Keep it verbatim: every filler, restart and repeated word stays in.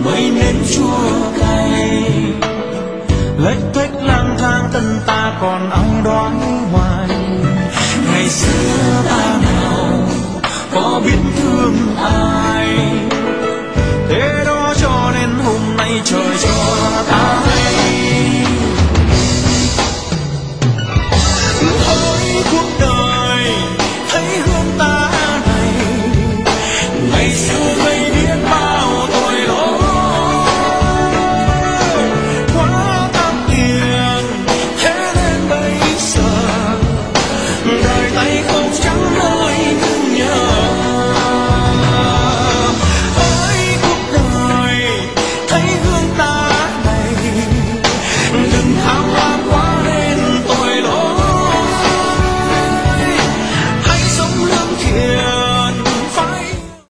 mới nếm chua cay. Lếch thếch lang thang tân ta còn ai đoán hoài, ngày xưa ta nào có biết thương